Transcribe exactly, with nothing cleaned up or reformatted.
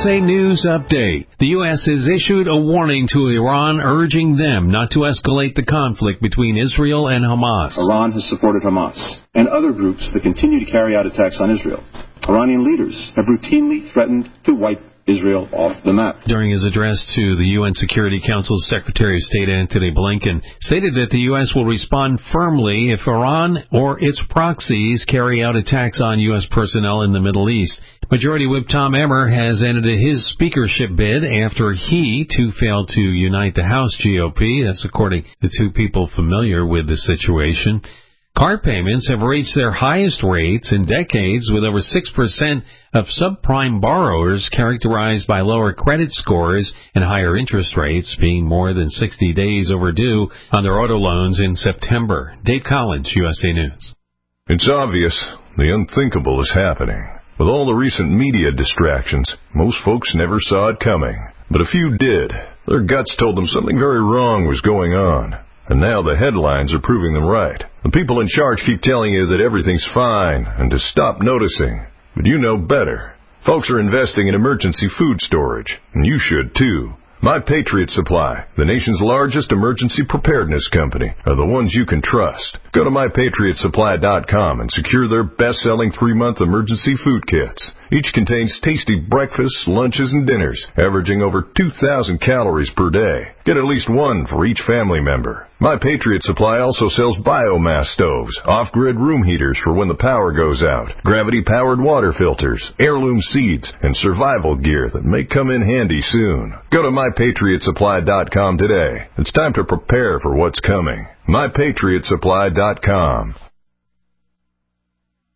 A News Update. The U S has issued a warning to Iran, urging them not to escalate the conflict between Israel and Hamas. Iran has supported Hamas and other groups that continue to carry out attacks on Israel. Iranian leaders have routinely threatened to wipe Israel off the map. During his address to the U N Security Council's Secretary of State Antony Blinken stated that the U S will respond firmly if Iran or its proxies carry out attacks on U S personnel in the Middle East. Majority Whip Tom Emmer has ended his speakership bid after he, too, failed to unite the House G O P. That's according to two people familiar with the situation. Car payments have reached their highest rates in decades, with over six percent of subprime borrowers characterized by lower credit scores and higher interest rates, being more than sixty days overdue on their auto loans in September. Dave Collins, U S A News. It's obvious the unthinkable is happening. With all the recent media distractions, most folks never saw it coming. But a few did. Their guts told them something very wrong was going on. And now the headlines are proving them right. The people in charge keep telling you that everything's fine and to stop noticing. But you know better. Folks are investing in emergency food storage, and you should too. My Patriot Supply, the nation's largest emergency preparedness company, are the ones you can trust. Go to my patriot supply dot com and secure their best-selling three-month emergency food kits. Each contains tasty breakfasts, lunches, and dinners, averaging over two thousand calories per day. Get at least one for each family member. My Patriot Supply also sells biomass stoves, off-grid room heaters for when the power goes out, gravity-powered water filters, heirloom seeds, and survival gear that may come in handy soon. Go to my patriot supply dot com today. It's time to prepare for what's coming. my patriot supply dot com.